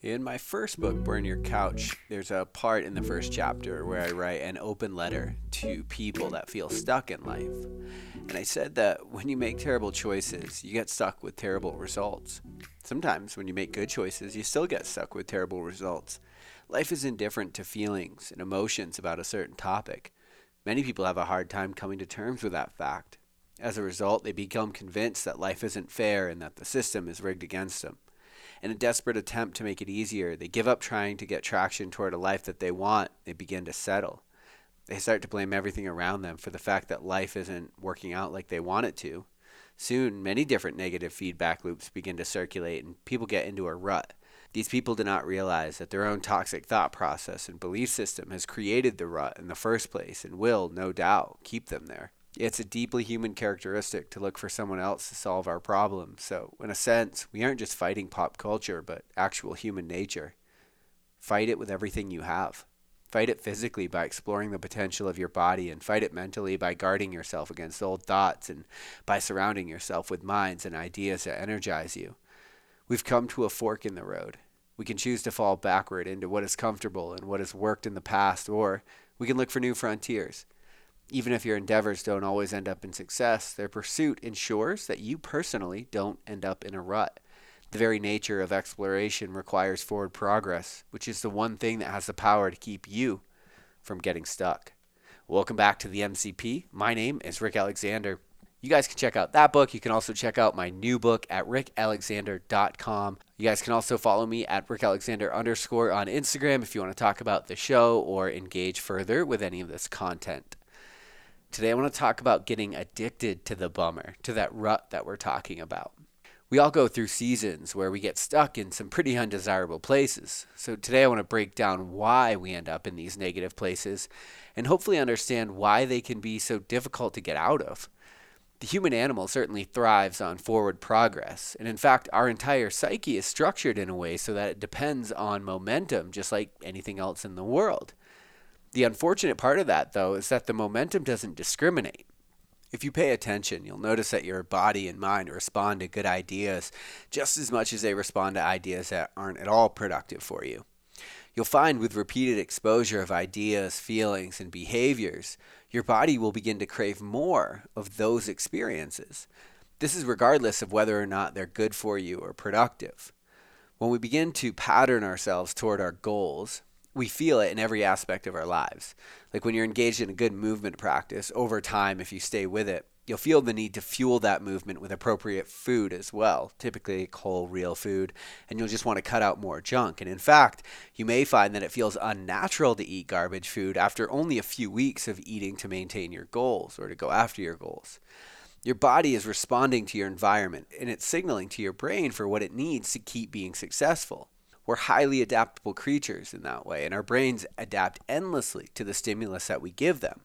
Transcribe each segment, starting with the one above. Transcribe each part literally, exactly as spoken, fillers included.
In my first book, Burn Your Couch, there's a part in the first chapter where I write an open letter to people that feel stuck in life. And I said that when you make terrible choices, you get stuck with terrible results. Sometimes when you make good choices, you still get stuck with terrible results. Life is indifferent to feelings and emotions about a certain topic. Many people have a hard time coming to terms with that fact. As a result, they become convinced that life isn't fair and that the system is rigged against them. In a desperate attempt to make it easier, they give up trying to get traction toward a life that they want. They begin to settle. They start to blame everything around them for the fact that life isn't working out like they want it to. Soon, many different negative feedback loops begin to circulate and people get into a rut. These people do not realize that their own toxic thought process and belief system has created the rut in the first place and will, no doubt, keep them there. It's a deeply human characteristic to look for someone else to solve our problems. So, in a sense, we aren't just fighting pop culture, but actual human nature. Fight it with everything you have. Fight it physically by exploring the potential of your body, and fight it mentally by guarding yourself against old thoughts and by surrounding yourself with minds and ideas that energize you. We've come to a fork in the road. We can choose to fall backward into what is comfortable and what has worked in the past, or we can look for new frontiers. Even if your endeavors don't always end up in success, their pursuit ensures that you personally don't end up in a rut. The very nature of exploration requires forward progress, which is the one thing that has the power to keep you from getting stuck. Welcome back to the M C P. My name is Rick Alexander. You guys can check out that book. You can also check out my new book at rick alexander dot com. You guys can also follow me at rickalexander underscore on Instagram if you want to talk about the show or engage further with any of this content. Today I want to talk about getting addicted to the bummer, to that rut that we're talking about. We all go through seasons where we get stuck in some pretty undesirable places. So today I want to break down why we end up in these negative places and hopefully understand why they can be so difficult to get out of. The human animal certainly thrives on forward progress, and in fact our entire psyche is structured in a way so that it depends on momentum just like anything else in the world. The unfortunate part of that, though, is that the momentum doesn't discriminate. If you pay attention, you'll notice that your body and mind respond to good ideas just as much as they respond to ideas that aren't at all productive for you. You'll find with repeated exposure of ideas, feelings, and behaviors, your body will begin to crave more of those experiences. This is regardless of whether or not they're good for you or productive. When we begin to pattern ourselves toward our goals, we feel it in every aspect of our lives. Like when you're engaged in a good movement practice, over time, if you stay with it, you'll feel the need to fuel that movement with appropriate food as well, typically whole, real food, and you'll just want to cut out more junk. And in fact, you may find that it feels unnatural to eat garbage food after only a few weeks of eating to maintain your goals or to go after your goals. Your body is responding to your environment, and it's signaling to your brain for what it needs to keep being successful. We're highly adaptable creatures in that way, and our brains adapt endlessly to the stimulus that we give them.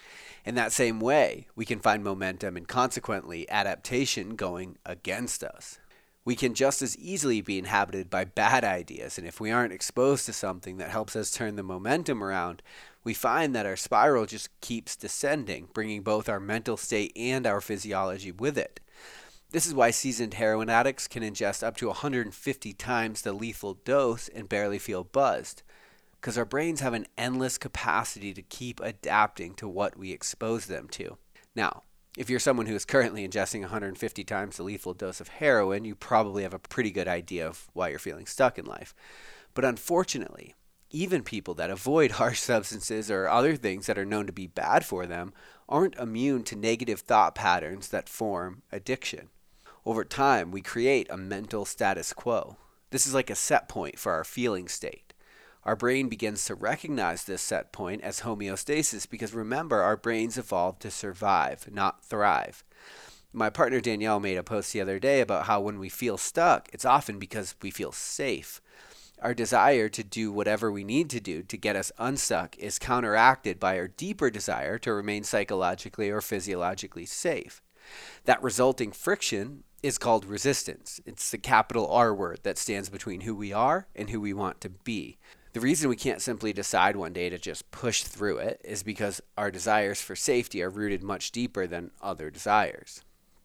In that same way, we can find momentum and consequently adaptation going against us. We can just as easily be inhabited by bad ideas, and if we aren't exposed to something that helps us turn the momentum around, we find that our spiral just keeps descending, bringing both our mental state and our physiology with it. This is why seasoned heroin addicts can ingest up to one hundred fifty times the lethal dose and barely feel buzzed, because our brains have an endless capacity to keep adapting to what we expose them to. Now, if you're someone who is currently ingesting one hundred fifty times the lethal dose of heroin, you probably have a pretty good idea of why you're feeling stuck in life. But unfortunately, even people that avoid harsh substances or other things that are known to be bad for them aren't immune to negative thought patterns that form addiction. Over time, we create a mental status quo. This is like a set point for our feeling state. Our brain begins to recognize this set point as homeostasis because remember, our brains evolved to survive, not thrive. My partner Danielle made a post the other day about how when we feel stuck, it's often because we feel safe. Our desire to do whatever we need to do to get us unstuck is counteracted by our deeper desire to remain psychologically or physiologically safe. That resulting friction is called resistance. It's the capital R word that stands between who we are and who we want to be. The reason we can't simply decide one day to just push through it is because our desires for safety are rooted much deeper than other desires.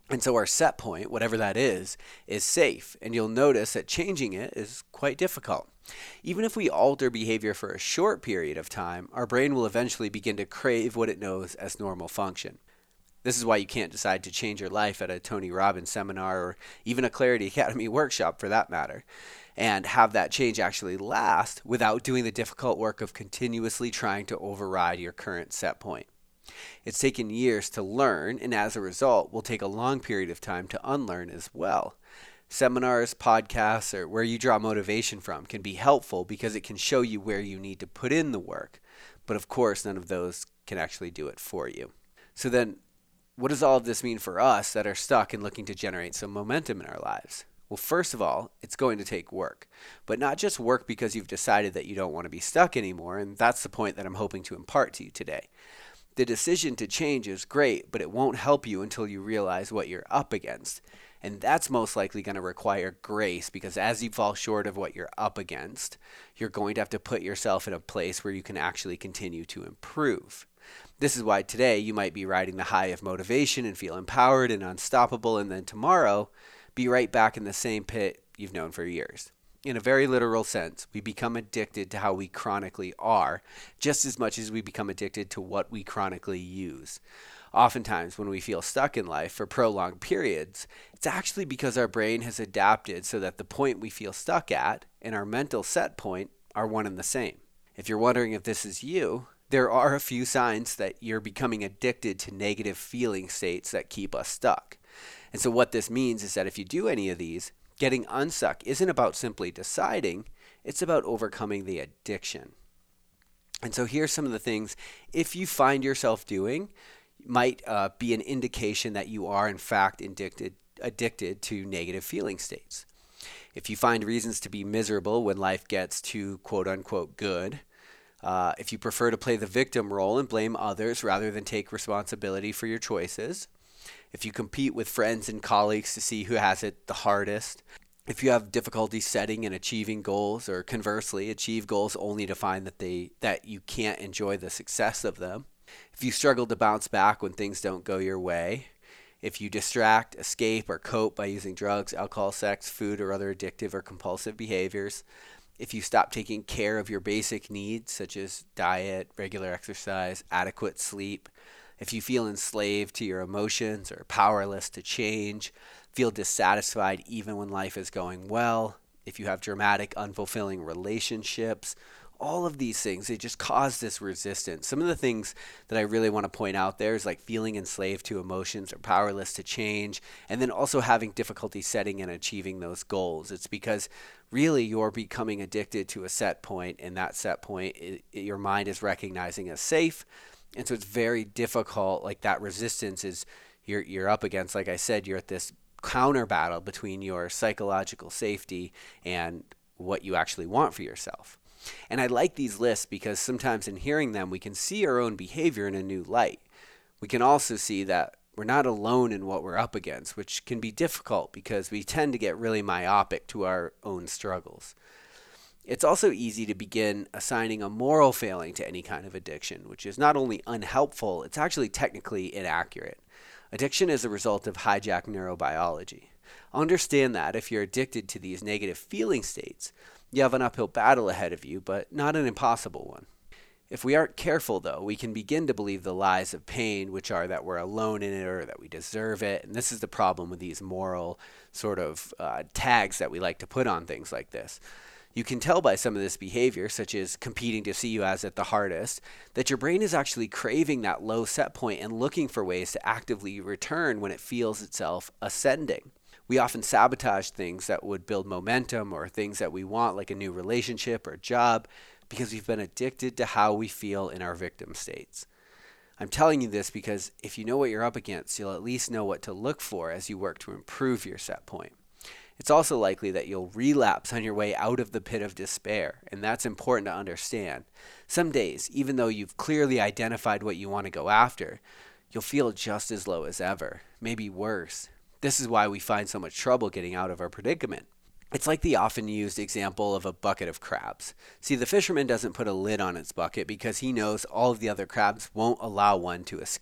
And so our set point, whatever that is, is safe. And you'll notice that changing it is quite difficult. Even if we alter behavior for a short period of time, our brain will eventually begin to crave what it knows as normal function. This is why you can't decide to change your life at a Tony Robbins seminar or even a Clarity Academy workshop for that matter, and have that change actually last without doing the difficult work of continuously trying to override your current set point. It's taken years to learn, and as a result, will take a long period of time to unlearn as well. Seminars, podcasts, or where you draw motivation from can be helpful because it can show you where you need to put in the work. But of course, none of those can actually do it for you. So then, what does all of this mean for us that are stuck and looking to generate some momentum in our lives? Well, first of all, it's going to take work, but not just work because you've decided that you don't want to be stuck anymore, and that's the point that I'm hoping to impart to you today. The decision to change is great, but it won't help you until you realize what you're up against. And that's most likely going to require grace because as you fall short of what you're up against, you're going to have to put yourself in a place where you can actually continue to improve. This is why today you might be riding the high of motivation and feel empowered and unstoppable, and then tomorrow be right back in the same pit you've known for years. In a very literal sense, we become addicted to how we chronically are, just as much as we become addicted to what we chronically use. Oftentimes, when we feel stuck in life for prolonged periods, it's actually because our brain has adapted so that the point we feel stuck at and our mental set point are one and the same. If you're wondering if this is you, there are a few signs that you're becoming addicted to negative feeling states that keep us stuck. And so what this means is that if you do any of these, getting unstuck isn't about simply deciding, it's about overcoming the addiction. And so here's some of the things, if you find yourself doing, might uh, be an indication that you are in fact addicted, addicted to negative feeling states. If you find reasons to be miserable when life gets too quote unquote good, uh, if you prefer to play the victim role and blame others rather than take responsibility for your choices, if you compete with friends and colleagues to see who has it the hardest, if you have difficulty setting and achieving goals, or conversely, achieve goals only to find that they that you can't enjoy the success of them, if you struggle to bounce back when things don't go your way, if you distract, escape, or cope by using drugs, alcohol, sex, food, or other addictive or compulsive behaviors, if you stop taking care of your basic needs such as diet, regular exercise, adequate sleep, if you feel enslaved to your emotions or powerless to change, feel dissatisfied even when life is going well, if you have dramatic, unfulfilling relationships, all of these things, they just cause this resistance. Some of the things that I really want to point out there is like feeling enslaved to emotions or powerless to change, and then also having difficulty setting and achieving those goals. It's because really you're becoming addicted to a set point, and that set point it, it, your mind is recognizing as safe. And so it's very difficult, like that resistance is you're you're up against, like I said, you're at this counter battle between your psychological safety and what you actually want for yourself. And I like these lists because sometimes in hearing them, we can see our own behavior in a new light. We can also see that we're not alone in what we're up against, which can be difficult because we tend to get really myopic to our own struggles. It's also easy to begin assigning a moral failing to any kind of addiction, which is not only unhelpful, it's actually technically inaccurate. Addiction is a result of hijacked neurobiology. Understand that if you're addicted to these negative feeling states, you have an uphill battle ahead of you, but not an impossible one. If we aren't careful, though, we can begin to believe the lies of pain, which are that we're alone in it or that we deserve it. And this is the problem with these moral sort of uh, tags that we like to put on things like this. You can tell by some of this behavior, such as competing to see who has it the hardest, that your brain is actually craving that low set point and looking for ways to actively return when it feels itself ascending. We often sabotage things that would build momentum or things that we want, like a new relationship or a job, because we've been addicted to how we feel in our victim states. I'm telling you this because if you know what you're up against, you'll at least know what to look for as you work to improve your set point. It's also likely that you'll relapse on your way out of the pit of despair, and that's important to understand. Some days, even though you've clearly identified what you want to go after, you'll feel just as low as ever, maybe worse. This is why we find so much trouble getting out of our predicament. It's like the often used example of a bucket of crabs. See, the fisherman doesn't put a lid on its bucket because he knows all of the other crabs won't allow one to escape.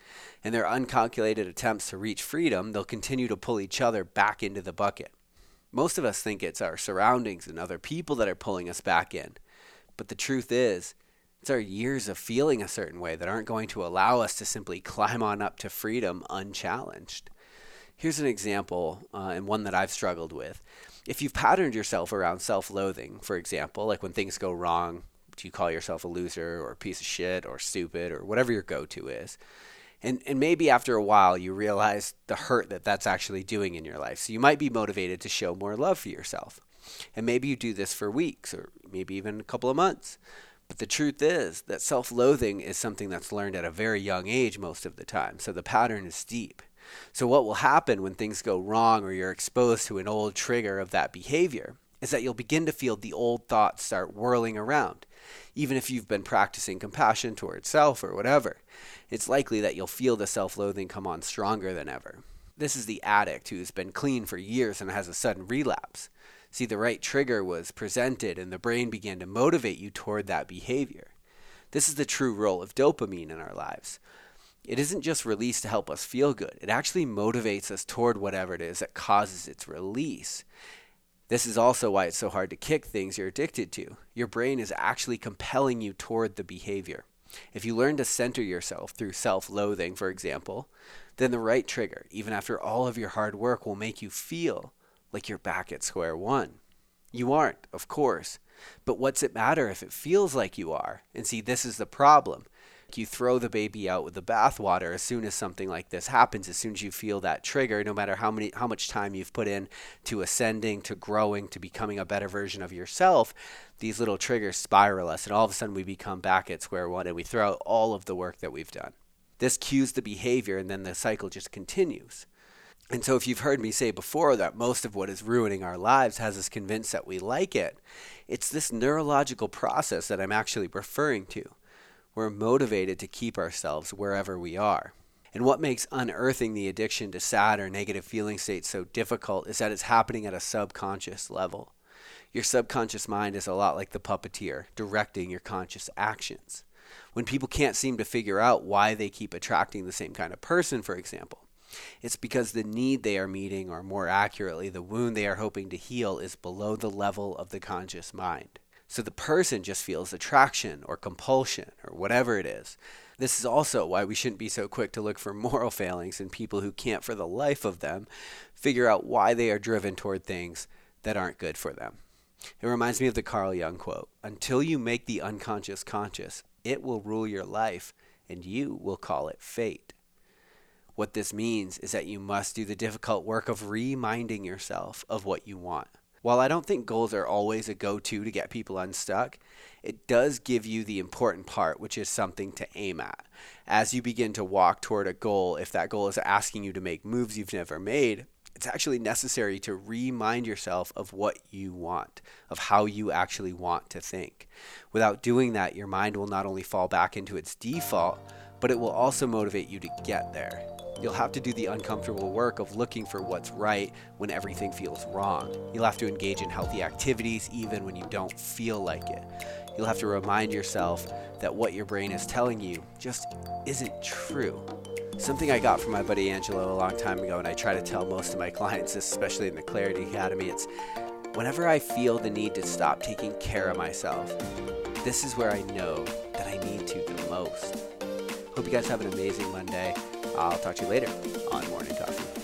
In their uncalculated attempts to reach freedom, they'll continue to pull each other back into the bucket. Most of us think it's our surroundings and other people that are pulling us back in. But the truth is, it's our years of feeling a certain way that aren't going to allow us to simply climb on up to freedom unchallenged. Here's an example, uh, and one that I've struggled with. If you've patterned yourself around self-loathing, for example, like when things go wrong, you call yourself a loser or a piece of shit or stupid or whatever your go-to is. And and maybe after a while you realize the hurt that that's actually doing in your life. So you might be motivated to show more love for yourself. And maybe you do this for weeks or maybe even a couple of months. But the truth is that self-loathing is something that's learned at a very young age most of the time. So the pattern is deep. So what will happen when things go wrong or you're exposed to an old trigger of that behavior is that you'll begin to feel the old thoughts start whirling around. Even if you've been practicing compassion towards self or whatever, it's likely that you'll feel the self-loathing come on stronger than ever. This is the addict who's been clean for years and has a sudden relapse. See, the right trigger was presented and the brain began to motivate you toward that behavior. This is the true role of dopamine in our lives. It isn't just released to help us feel good. It actually motivates us toward whatever it is that causes its release. This is also why it's so hard to kick things you're addicted to. Your brain is actually compelling you toward the behavior. If you learn to center yourself through self-loathing, for example, then the right trigger, even after all of your hard work, will make you feel like you're back at square one. You aren't, of course, but what's it matter if it feels like you are? And see, this is the problem. You throw the baby out with the bathwater as soon as something like this happens, as soon as you feel that trigger, no matter how many, how much time you've put in to ascending, to growing, to becoming a better version of yourself, these little triggers spiral us, and all of a sudden we become back at square one and we throw out all of the work that we've done. This cues the behavior and then the cycle just continues. And so if you've heard me say before that most of what is ruining our lives has us convinced that we like it, it's this neurological process that I'm actually referring to. We're motivated to keep ourselves wherever we are. And what makes unearthing the addiction to sad or negative feeling states so difficult is that it's happening at a subconscious level. Your subconscious mind is a lot like the puppeteer, directing your conscious actions. When people can't seem to figure out why they keep attracting the same kind of person, for example, it's because the need they are meeting, or more accurately, the wound they are hoping to heal, is below the level of the conscious mind. So the person just feels attraction or compulsion or whatever it is. This is also why we shouldn't be so quick to look for moral failings in people who can't for the life of them figure out why they are driven toward things that aren't good for them. It reminds me of the Carl Jung quote, "Until you make the unconscious conscious, it will rule your life and you will call it fate." What this means is that you must do the difficult work of reminding yourself of what you want. While I don't think goals are always a go-to to get people unstuck, it does give you the important part, which is something to aim at. As you begin to walk toward a goal, if that goal is asking you to make moves you've never made, it's actually necessary to remind yourself of what you want, of how you actually want to think. Without doing that, your mind will not only fall back into its default, but it will also motivate you to get there. You'll have to do the uncomfortable work of looking for what's right when everything feels wrong. You'll have to engage in healthy activities even when you don't feel like it. You'll have to remind yourself that what your brain is telling you just isn't true. Something I got from my buddy Angelo a long time ago, and I try to tell most of my clients, especially in the Clarity Academy, it's whenever I feel the need to stop taking care of myself, this is where I know that I need to the most. Hope you guys have an amazing Monday. I'll talk to you later on Morning Coffee.